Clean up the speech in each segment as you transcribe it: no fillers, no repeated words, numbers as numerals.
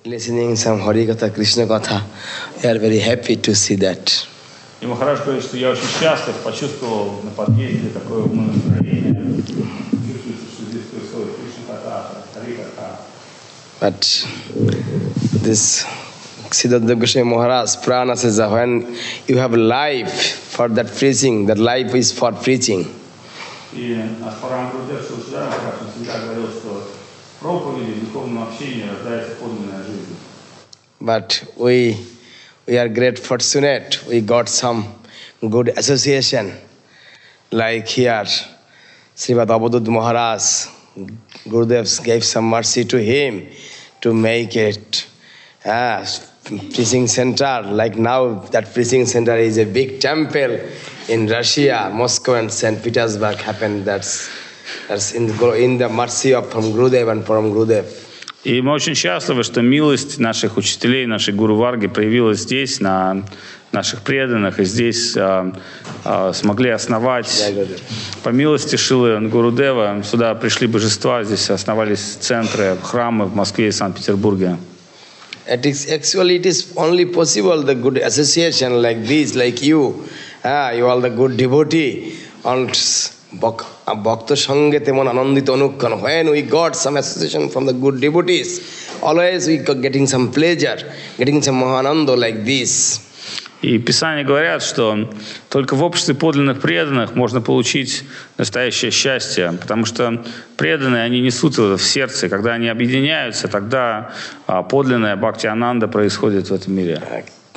listening some Harikatha, Krishna Katha. We are very happy to see that. И Махарадж говорит, что я очень счастлив, почувствовал на подъезде такое умонастроение. Чувствуется, что здесь происходит Кришна Катха, Харикатха. But this Siddhartha Goswami Maharaj Prana says that when you have life for that preaching, that life is for preaching. И Аспарам Гурудев Шилшидар Махарадж всегда говорил, что проповеди, духовном общении рождается подлинная жизнь. But we are great fortunate. We got some good association. Like here, Srimad Avadut Maharaj, Gurudev gave some mercy to him to make it preaching center. Like now, that preaching center is a big temple in Russia, Moscow and St. Petersburg happened. That's in the mercy of from Gurudev and from Gurudev. И мы очень счастливы, что милость наших учителей, нашей Гуру Варги проявилась здесь, на наших преданных, и здесь смогли основать, по милости Шилы Гурудева, сюда пришли божества, здесь основались центры, храмы в Москве и Санкт-Петербурге. It is only possible the good association like this, like you are the good devotee, and Bhakta Sangha temon anandita anukkan. When we got some association from the good devotees, always we got getting some pleasure, getting some mahananda like this. И Писания говорят, что только в обществе подлинных преданных можно получить настоящее счастье, потому что преданные, они несут это в сердце. Когда они объединяются, тогда подлинная бхакти-ананда происходит в этом мире.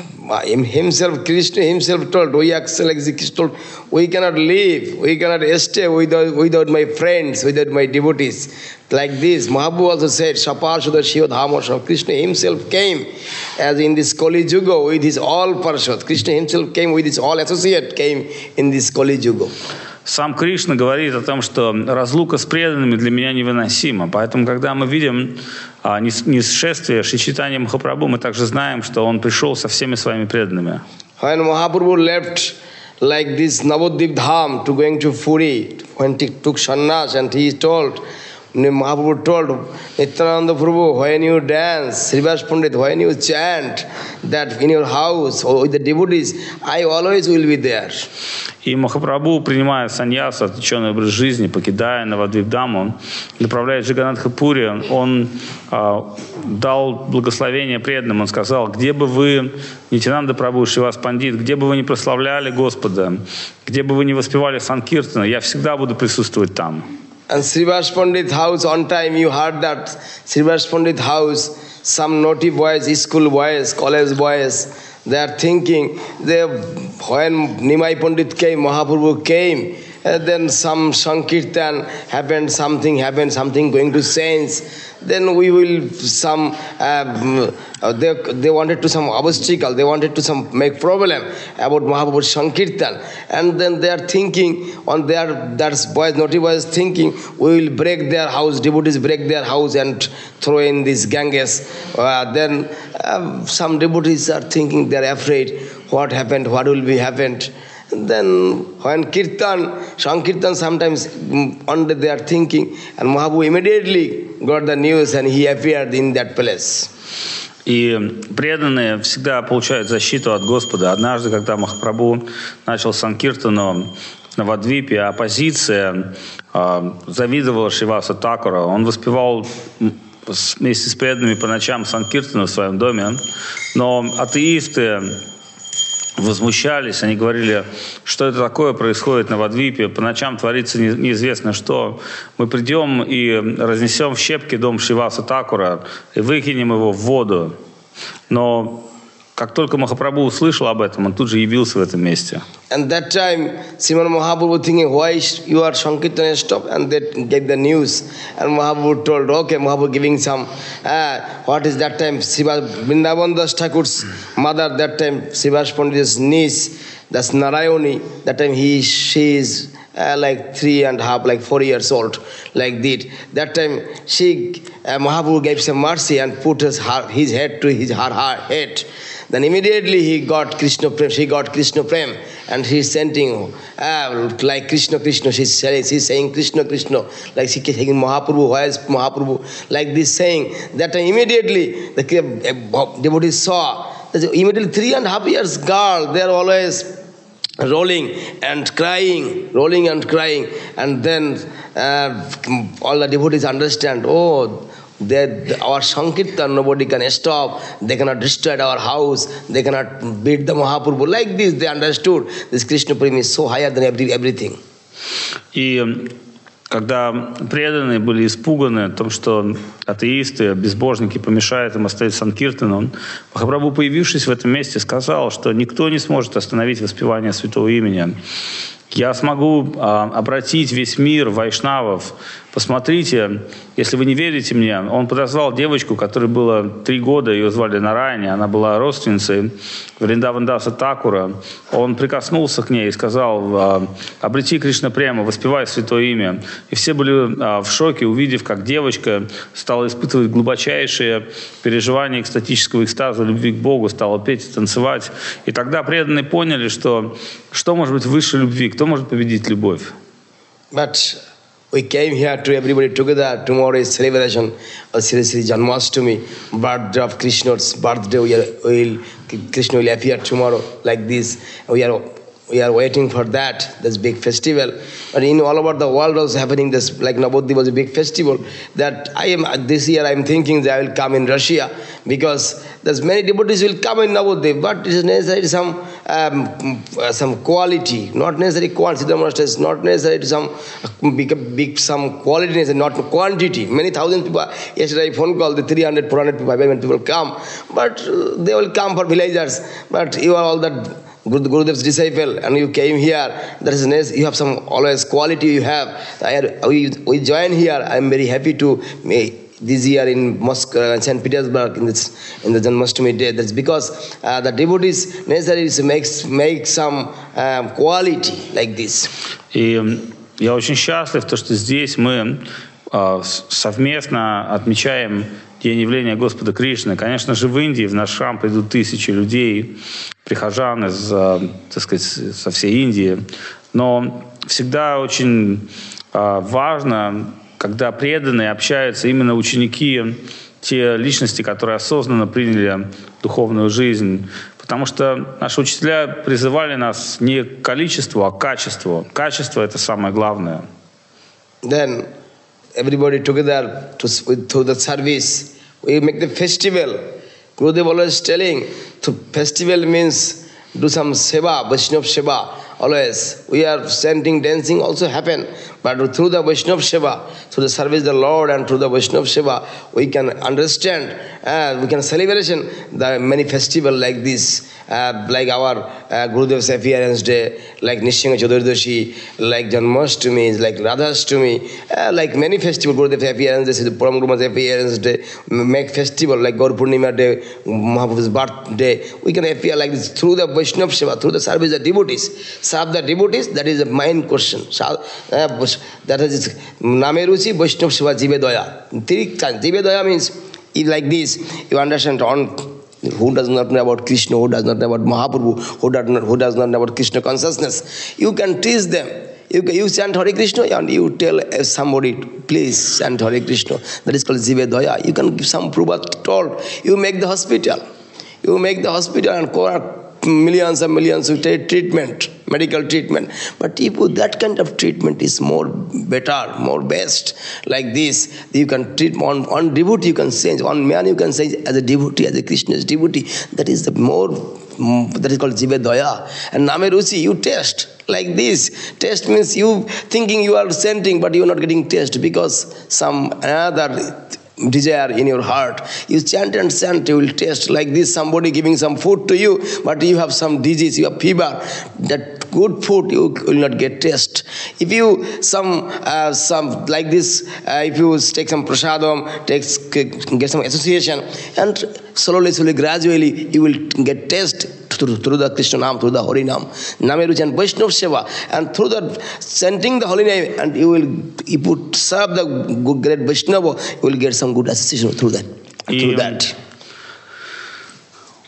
Krishna himself told, we actually, like Krishna told, we cannot live, we cannot stay without my friends, without my devotees. Like this, Mahaprabhu also said, Shaparshada Shiva Dhamasham. Krishna himself came as in this Kali Yuga with his all Parshad. Krishna himself came with his all associate, came in this Kali Yuga. Сам Кришна говорит о том, что разлука с преданными для меня невыносима. Поэтому, когда мы видим несшествие Шри Чайтанья Махапрабху, мы также знаем, что он пришел со всеми своими преданными. When Mahaprabhu left like this Navadvip Dham to going to Puri, when he took sannyas and he told, Mahaprabhu told Nityananda Prabhu, when you dance, Srivas Pandit, when you chant that in your house or with the devotees, I always will be there. И Махапрабху, принимая саньясу, отвлеченный образ жизни, покидая Навадвипдаму, направляясь в Джаганнатха-Пури, он дал благословение преданным. Он сказал, где бы вы, Нитянанда Прабху, Шривас Пандит, где бы вы ни прославляли Господа, где бы вы ни воспевали Санкиртана, я всегда буду присутствовать там. And Srivas Pandit house, on time you heard that Srivas Pandit house, some naughty boys, school boys, college boys, they are thinking, when Nimai Pandit came, Mahaprabhu came, then some Sankirtan happened, something going to change. Then we will they wanted to some obstacle, they wanted to some make problem about Mahaprabhu's Sankirtan. And then they are thinking, that boys, naughty boys thinking, we will break their house, devotees break their house and throw in this Ganges. Then some devotees are thinking, they are afraid, what happened, what will be happened. Then when Sankirtan sometimes one day they are thinking, and Mahaprabhu immediately got the news and he appeared in that place. И преданные всегда получают защиту от Господа. Однажды, когда Махапрабху начал Санкиртану на Вадвипе, оппозиция завидовала Шриваса Такура. Он воспевал вместе с преданными по ночам Санкиртану в своем доме, но атеисты возмущались, они говорили, что это такое происходит на Вадвипе, по ночам творится неизвестно что. Мы придем и разнесем в щепки дом Шриваса Такура и выкинем его в воду. Но как только Махапрабху услышал об этом, он тут же явился в этом месте. And that time, Srimad Mahaprabhu thinking, why you are Sankirtan stop? And they gave the news. And Mahaprabhu told, okay, Mahaprabhu giving some, what is that time? Srimad Vrindavan Das Thakur's mother, that time, Srivas Pandit's niece, that's Narayani, that time she is like 3.5, like 4 years old, like that. That time, Mahaprabhu gave some mercy and put his head to her head. Then immediately he got Krishna Prem, she got Krishna Prem, and he's chanting like Krishna, Krishna. She's saying Krishna, Krishna, like she's saying Mahaprabhu, where is Mahaprabhu? Like this saying. That immediately the devotees saw. Immediately 3.5 years girl, they are always rolling and crying, and then all the devotees understand, our Sankirtan nobody can stop, they cannot destroy our house, they cannot beat the Mahaprabhu. Like this, they understood this Krishna Prema is so higher than everything. И когда преданные были испуганы о том, что атеисты, безбожники помешают им оставить Санкиртану, Махапрабху, появившись в этом месте, сказал, что никто не сможет остановить воспевание святого имени. Я смогу обратить весь мир вайшнавов. Посмотрите, если вы не верите мне, он подозвал девочку, которой было 3 года, ее звали Нараяни, она была родственницей Вриндавандаса Такура. Он прикоснулся к ней и сказал: обрети Кришна Прему, воспевай святое имя. И все были в шоке, увидев, как девочка стала испытывать глубочайшие переживания экстатического экстаза, любви к Богу, стала петь и танцевать. И тогда преданные поняли, что может быть выше любви, кто может победить любовь. But we came here to everybody together. Tomorrow is celebration of Sri Sri Janmashtami, birthday of Krishna's birthday. Krishna will appear tomorrow like this. We are waiting for that. This big festival. But in all over the world also happening this, like Navadvip was a big festival. That this year I am thinking that I will come in Russia, because there's many devotees will come in Navadvip, but it is necessary some quality, not necessarily quantity. It's not necessary to some big some quality, not quantity. Many thousand people. Yesterday I phone call the 300, 400 people. When people come, but they will come for villagers. But you are all that Gurudev's disciple, and you came here. That is nice. You have some always quality. You have. We join here. I am very happy to. This year in Moscow, St. Petersburg, in the Janmashtami day. That's because the devotees necessarily make some quality like this. И я очень счастлив, что здесь мы совместно отмечаем День явления Господа Кришны. Конечно же, в Индии в наш храм придут тысячи людей, прихожан из, так сказать, со всей Индии. Но всегда очень важно, когда преданные общаются именно ученики, те личности, которые осознанно приняли духовную жизнь. Потому что наши учителя призывали нас не к количеству, а к качеству. Качество – это самое главное. Then everybody together through the service, we make the festival. Gurudev always telling, festival means do some seva, Vaishnava seva. Always, we are chanting, dancing also happen, but through the Vaishnava seva, through the service of the Lord and through the Vaishnava seva, we can understand, we can celebration the many festivals like this, like our Gurudev's appearance day, like Nishingha Chaturdashi, like Janmashtami, like Radhashtami, like many festivals, Gurudev's appearance day, Param Guru's appearance day, make festival like Gaur Purnima day, Mahaprabhu's birthday. We can appear like this through the Vaishnava seva, through the service of the devotees. Serve the devotees, that is the main question. That is Nameruchi Vaishnava seva Jive Daya. Jive Daya means like this, you understand who does not know about Krishna, who does not know about Mahaprabhu, who does not know about Krishna consciousness. You can teach them. You chant Hare Krishna and you tell somebody, please chant Hare Krishna. That is called Jive Daya. You can give some proof told. You make the hospital. You make the hospital and millions and millions of treatment, medical treatment. But if that kind of treatment is more better, more best, like this, you can treat one devotee, you can change, one man you can change as a devotee, as a Krishna's devotee. That is the more, that is called Jive Daya. And Name Ruchi, you test like this. Test means you thinking you are chanting, but you are not getting test because some another desire in your heart. You chant and chant, you will taste like this, somebody giving some food to you, but you have some disease, you have fever. That good food you will not get taste. If you some like this, if you take some prasadam, get some association, and slowly, gradually, you will get taste through the Krishna Nam, through the Holy Nam, Nameruch and Vaishnava Seva, and through the chanting the Holy Name, and you will serve the great Vaishnava, you will get some good association through that.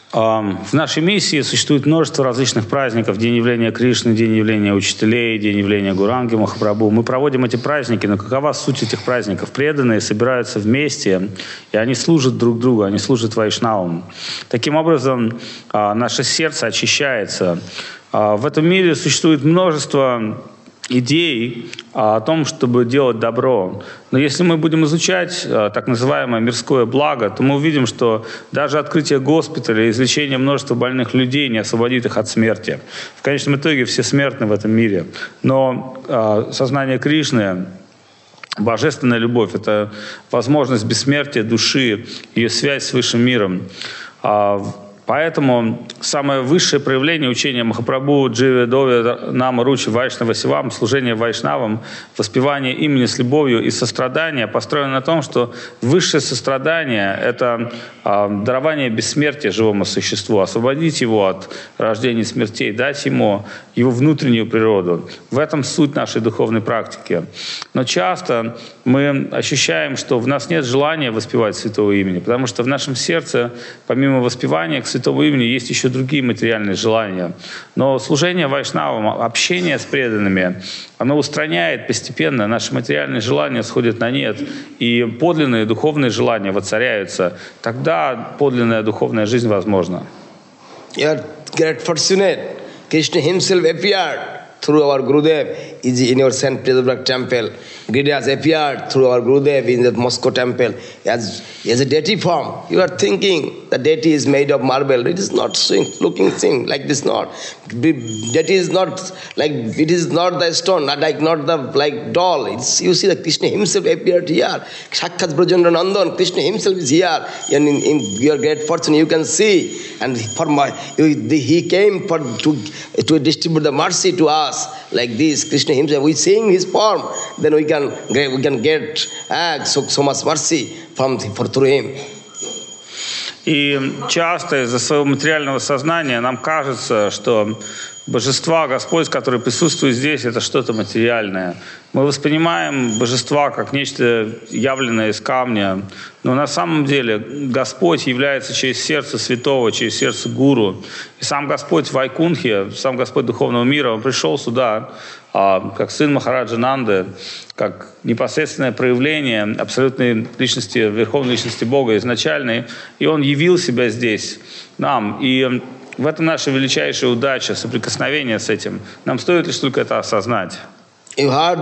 В нашей миссии существует множество различных праздников. День явления Кришны, день явления учителей, день явления Гуранги Махапрабху. Мы проводим эти праздники, но какова суть этих праздников? Преданные собираются вместе, и они служат друг другу, они служат вайшнавам. Таким образом, наше сердце очищается. В этом мире существует множество идей о том, чтобы делать добро. Но если мы будем изучать так называемое мирское благо, то мы увидим, что даже открытие госпиталя, излечение множества больных людей не освободит их от смерти. В конечном итоге все смертны в этом мире. Но сознание Кришны, божественная любовь — это возможность бессмертия души, ее связь с высшим миром. Поэтому самое высшее проявление учения Махапрабху, Дживе, Дови, Нама, Ручи, Вайшнава, Сивам, служение вайшнавам, воспевание имени с любовью и сострадание построено на том, что высшее сострадание — это дарование бессмертия живому существу, освободить его от рождения и смертей, дать ему его внутреннюю природу. В этом суть нашей духовной практики. Но часто мы ощущаем, что в нас нет желания воспевать святого имени, потому что в нашем сердце, помимо воспевания к святому имени, есть еще другие материальные желания. Но служение вайшнавам, общение с преданными, оно устраняет постепенно, наши материальные желания сходят на нет, и подлинные духовные желания воцаряются. Тогда подлинная духовная жизнь возможна. You are great fortunate. Krishna himself appeared through our Gurudev in your St. Petersburg temple. Giridhar appeared through our Gurudev in the Moscow temple as a deity form. You are thinking the deity is made of marble. It is not looking thing like this. Not deity is not like it is not the stone, not the doll. You see that Krishna himself appeared here. Sakshat Brajendra Nandan, Krishna himself is here. And in your great fortune you can see. And he came to distribute the mercy to us like this. Krishna himself, we seeing his form, then we can get so much mercy through him. И часто из-за своего материального сознания нам кажется, что божества, Господь, который присутствует здесь, это что-то материальное. Мы воспринимаем божества как нечто явленное из камня, но на самом деле Господь является через сердце святого, через сердце гуру. И сам Господь в Вайкунхе, сам Господь духовного мира, Он пришел сюда как сын Махараджа Нанды, как непосредственное проявление абсолютной личности, верховной личности Бога изначальной, и Он явил себя здесь нам. И в этом наша величайшая удача, соприкосновение с этим. Нам стоит лишь только это осознать. You heard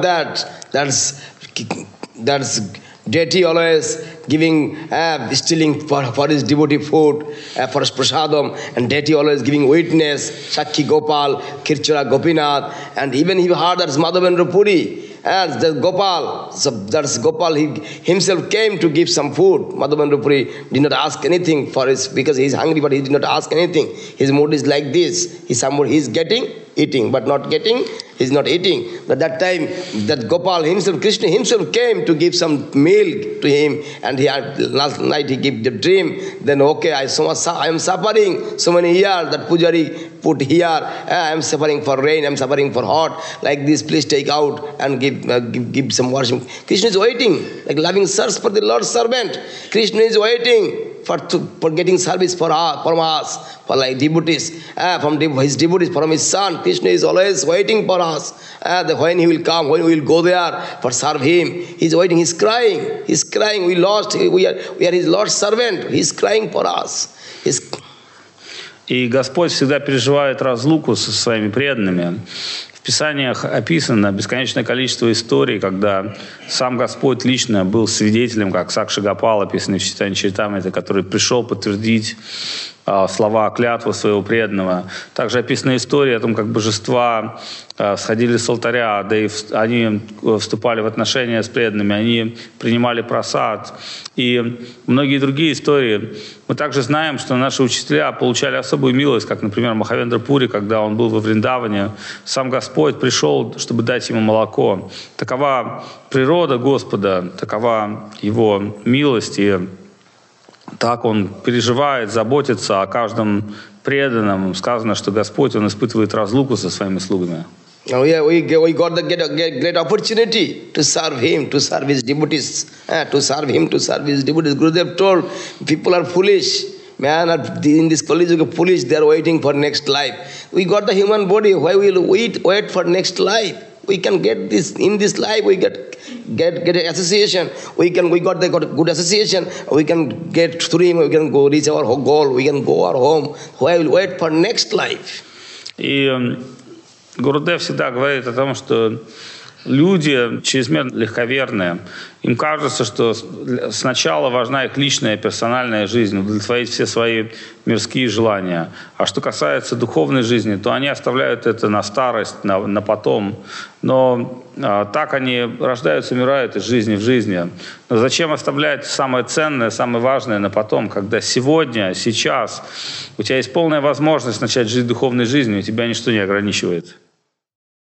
that's deity always giving, stealing for his devotee food, for his prasadam, and deity always giving witness, Sakhi Gopal, Kirchara Gopinath, and even he heard that's Madhavendra Puri. And that's Gopal, he himself came to give some food. Madhavendra Puri did not ask anything for his, because he is hungry, but he did not ask anything. His mood is like this. He is getting, eating, but not getting, he is not eating. But that time, that Gopal himself, Krishna himself came to give some milk to him, and last night he gave the dream. Then okay, I am suffering so many years. That Pujari put here, I am suffering for rain, I am suffering for hot. Like this, please take out and give some worship. Krishna is waiting, like loving search for the Lord's servant. Krishna is waiting for getting service from us, for like devotees, from his devotees, from his son. Krishna is always waiting for us. When he will come, when we will go there for serve him, he is waiting. He is crying. We lost. We are his Lord's servant. He is crying for us. И Господь всегда переживает разлуку со своими преданными. В Писаниях описано бесконечное количество историй, когда сам Господь лично был свидетелем, как Сакши Гопал, описанный в Чайтанья Чаритамрите, который пришел подтвердить слова клятвы своего преданного. Также описана история о том, как божества сходили с алтаря, да и они вступали в отношения с преданными, они принимали просад. И многие другие истории. Мы также знаем, что наши учителя получали особую милость, как, например, Махавендра Пури, когда он был во Вриндаване. Сам Господь пришел, чтобы дать ему молоко. Такова природа Господа, такова его милость, и так он переживает, заботится о каждом преданном. Сказано, что Господь, Он испытывает разлуку со своими слугами. We got the great opportunity to serve him, to serve his devotees, to serve him, to serve his devotees. Gurudev told, people are foolish. Man, in this Kali Yuga, foolish, they are waiting for next life. We got the human body. Why will we wait for next life? We can get this in this life. We get an association. We got good association. We can get through him. We can go reach our goal. We can go our home. Why will wait for next life? И Гурудев всегда говорит о том, что люди чрезмерно легковерные. Им кажется, что сначала важна их личная, персональная жизнь, удовлетворить все свои мирские желания. А что касается духовной жизни, то они оставляют это на старость, на потом. Но так они рождаются, умирают из жизни в жизни. Но зачем оставлять самое ценное, самое важное на потом, когда сегодня, сейчас у тебя есть полная возможность начать жить духовной жизнью, и тебя ничто не ограничивает?